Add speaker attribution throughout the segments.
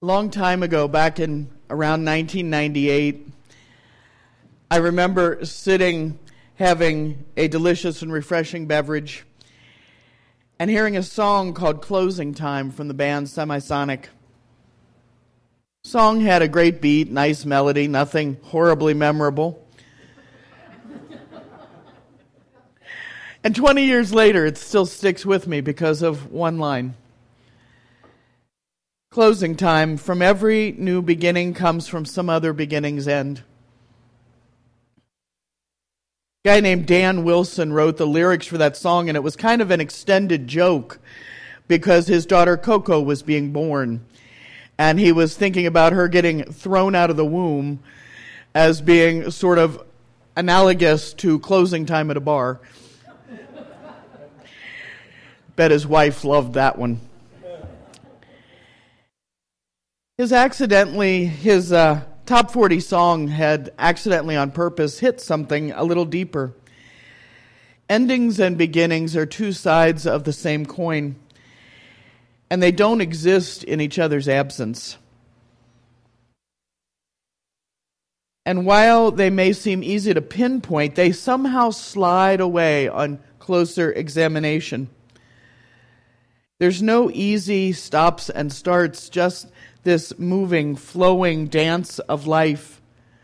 Speaker 1: A long time ago, back in around 1998, I remember sitting, having a delicious and refreshing beverage, and hearing a song called Closing Time from the band Semisonic. The song had a great beat, nice melody, nothing horribly memorable. And 20 years later, it still sticks with me because of one line. Closing time. From every new beginning comes from some other beginning's end. A guy named Dan Wilson wrote the lyrics for that song, and it was kind of an extended joke because his daughter Coco was being born, and he was thinking about her getting thrown out of the womb as being sort of analogous to closing time at a bar. Bet his wife loved that one. His top 40 song had accidentally on purpose hit something a little deeper. Endings and beginnings are two sides of the same coin, and they don't exist in each other's absence. And while they may seem easy to pinpoint, they somehow slide away on closer examination. There's no easy stops and starts, just this moving, flowing dance of life.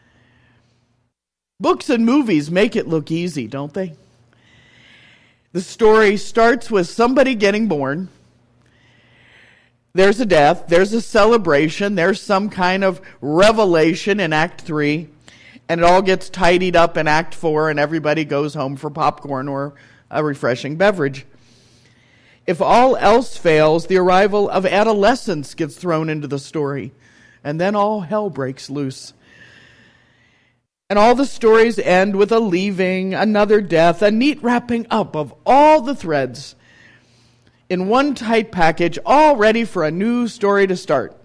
Speaker 1: Books and movies make it look easy, don't they? The story starts with somebody getting born. There's a death, there's a celebration, there's some kind of revelation in Act 3, and it all gets tidied up in Act 4, and everybody goes home for popcorn or a refreshing beverage. If all else fails, the arrival of adolescence gets thrown into the story, and then all hell breaks loose. And all the stories end with a leaving, another death, a neat wrapping up of all the threads in one tight package, all ready for a new story to start.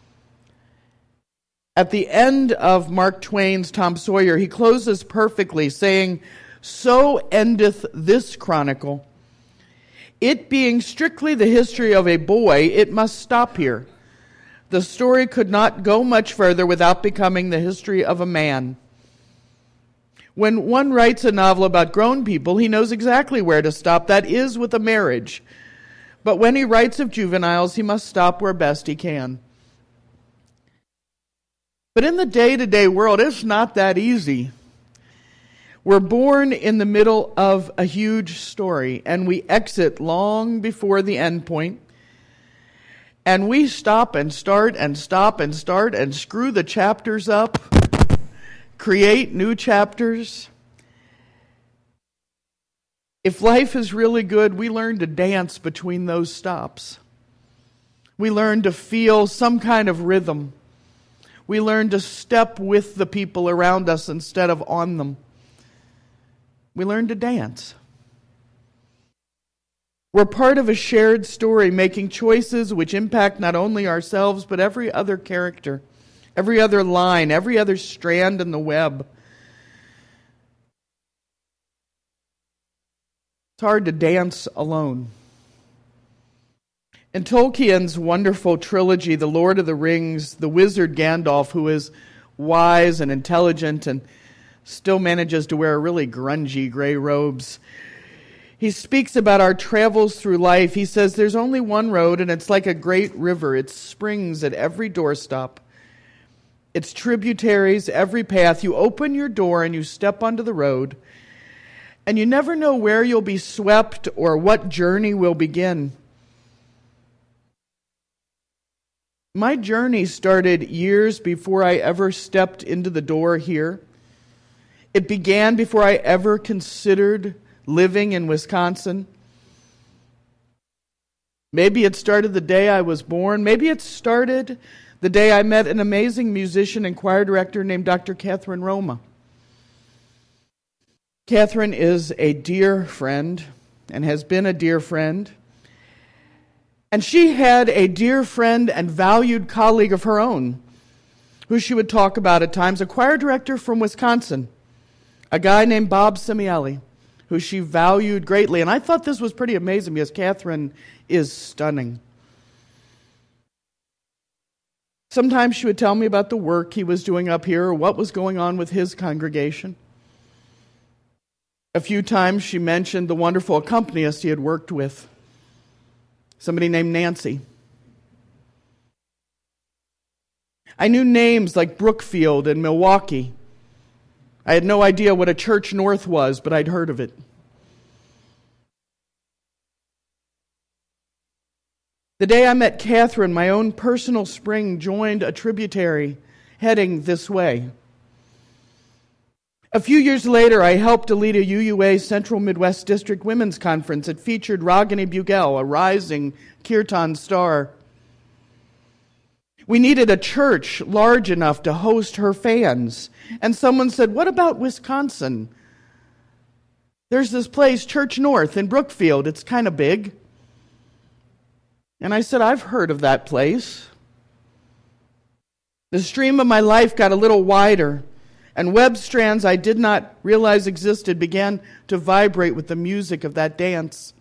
Speaker 1: At the end of Mark Twain's Tom Sawyer, he closes perfectly, saying, "So endeth this chronicle. It being strictly the history of a boy, it must stop here. The story could not go much further without becoming the history of a man." When one writes a novel about grown people, he knows exactly where to stop. That is with a marriage. But when he writes of juveniles, he must stop where best he can. But in the day-to-day world, it's not that easy. We're born in the middle of a huge story, and we exit long before the end point. And we stop and start and stop and start and screw the chapters up, create new chapters. If life is really good, we learn to dance between those stops. We learn to feel some kind of rhythm. We learn to step with the people around us instead of on them. We learn to dance. We're part of a shared story, making choices which impact not only ourselves, but every other character, every other line, every other strand in the web. It's hard to dance alone. In Tolkien's wonderful trilogy, The Lord of the Rings, the wizard Gandalf, who is wise and intelligent and still manages to wear really grungy gray robes, he speaks about our travels through life. He says there's only one road, and it's like a great river. It springs at every doorstop. Its tributaries, every path. You open your door and you step onto the road, and you never know where you'll be swept or what journey will begin. My journey started years before I ever stepped into the door here. It began before I ever considered living in Wisconsin. Maybe it started the day I was born. Maybe it started the day I met an amazing musician and choir director named Dr. Catherine Roma. Catherine is a dear friend and has been a dear friend. And she had a dear friend and valued colleague of her own, who she would talk about at times, a choir director from Wisconsin, a guy named Bob Simielli, who she valued greatly. And I thought this was pretty amazing because Catherine is stunning. Sometimes she would tell me about the work he was doing up here or what was going on with his congregation. A few times she mentioned the wonderful accompanist he had worked with, somebody named Nancy. I knew names like Brookfield and Milwaukee. I had no idea what a Church North was, but I'd heard of it. The day I met Catherine, my own personal spring joined a tributary heading this way. A few years later, I helped to lead a UUA Central Midwest District Women's Conference. It featured Ragini Bugel, a rising kirtan star. We needed a church large enough to host her fans. And someone said, "What about Wisconsin? There's this place, Church North in Brookfield. It's kind of big." And I said, "I've heard of that place." The stream of my life got a little wider, and web strands I did not realize existed began to vibrate with the music of that dance.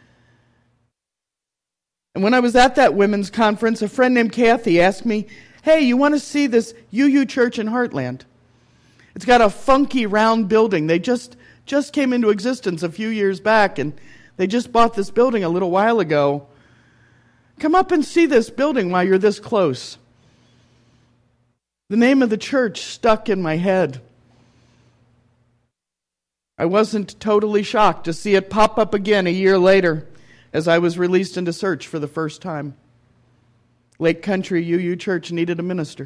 Speaker 1: And when I was at that women's conference, a friend named Kathy asked me, "Hey, you want to see this UU church in Heartland? It's got a funky round building. They just came into existence a few years back, and they just bought this building a little while ago. Come up and see this building while you're this close." The name of the church stuck in my head. I wasn't totally shocked to see it pop up again a year later as I was released into search for the first time. Lake Country UU Church needed a minister.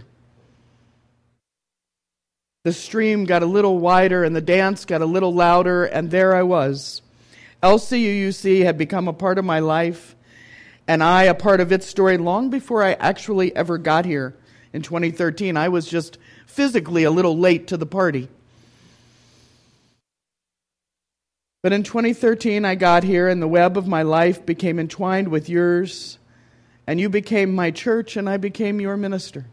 Speaker 1: The stream got a little wider and the dance got a little louder, and there I was. LCUUC had become a part of my life, and I a part of its story long before I actually ever got here in 2013. I was just physically a little late to the party. But in 2013, I got here, and the web of my life became entwined with yours, and you became my church, and I became your minister.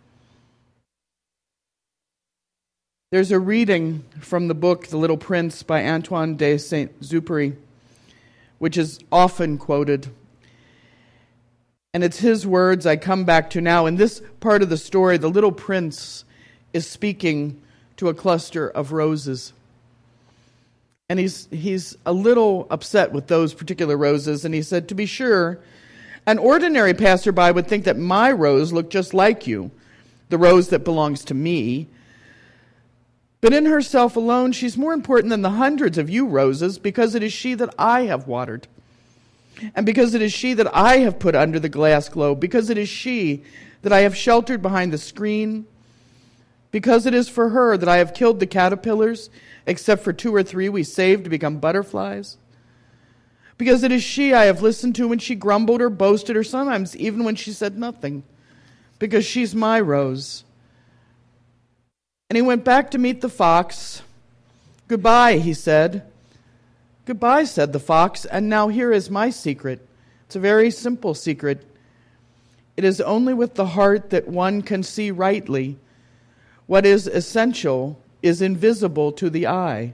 Speaker 1: There's a reading from the book The Little Prince by Antoine de Saint-Exupéry, which is often quoted. And it's his words I come back to now. In this part of the story, the little prince is speaking to a cluster of roses. And he's a little upset with those particular roses. And he said, "To be sure, an ordinary passerby would think that my rose looked just like you, the rose that belongs to me. But in herself alone, she's more important than the hundreds of you roses, because it is she that I have watered. And because it is she that I have put under the glass globe, because it is she that I have sheltered behind the screen, because it is for her that I have killed the caterpillars, except for 2 or 3 we saved to become butterflies. Because it is she I have listened to when she grumbled or boasted, or sometimes even when she said nothing, because she's my rose." And he went back to meet the fox. "Goodbye," he said. "Goodbye," said the fox, "and now here is my secret. It's a very simple secret. It is only with the heart that one can see rightly. What is essential is invisible to the eye."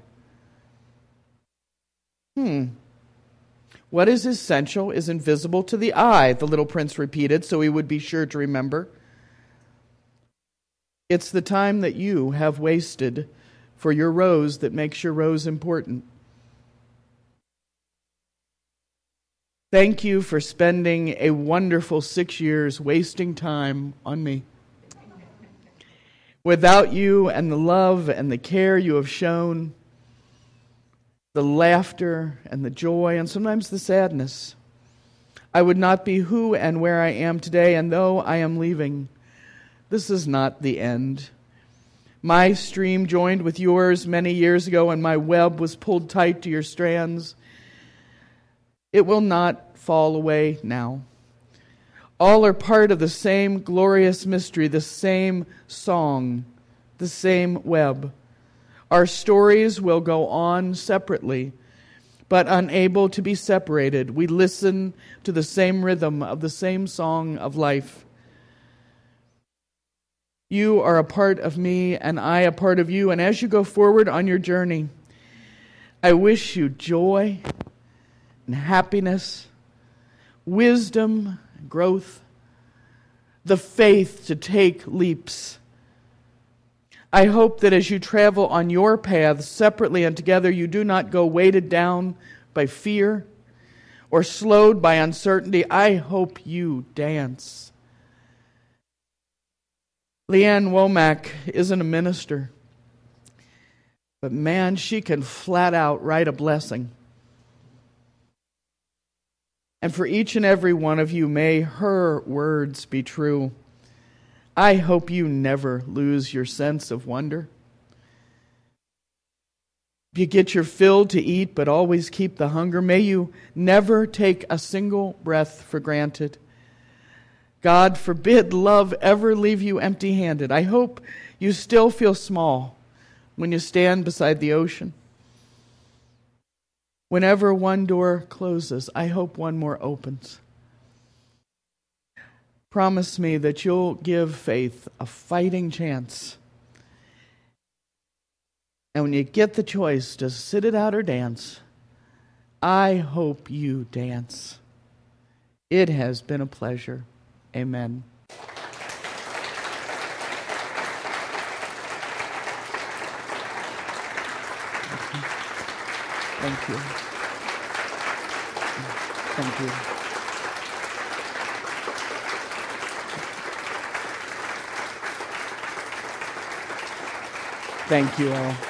Speaker 1: What is essential is invisible to the eye, the little prince repeated, so he would be sure to remember. It's the time that you have wasted for your rose that makes your rose important. Thank you for spending a wonderful 6 years wasting time on me. Without you and the love and the care you have shown, the laughter and the joy and sometimes the sadness, I would not be who and where I am today. And though I am leaving, this is not the end. My stream joined with yours many years ago, and my web was pulled tight to your strands. It will not fall away now. All are part of the same glorious mystery, the same song, the same web. Our stories will go on separately, but unable to be separated. We listen to the same rhythm of the same song of life. You are a part of me, and I a part of you. And as you go forward on your journey, I wish you joy and happiness, wisdom, growth, the faith to take leaps. I hope that as you travel on your paths separately and together, you do not go weighted down by fear or slowed by uncertainty. I hope you dance. Leanne Womack isn't a minister, but man, she can flat out write a blessing. And for each and every one of you, may her words be true. I hope you never lose your sense of wonder. You get your fill to eat, but always keep the hunger. May you never take a single breath for granted. God forbid love ever leave you empty-handed. I hope you still feel small when you stand beside the ocean. Whenever one door closes, I hope one more opens. Promise me that you'll give faith a fighting chance. And when you get the choice to sit it out or dance, I hope you dance. It has been a pleasure. Amen. Thank you. Thank you. Thank you all.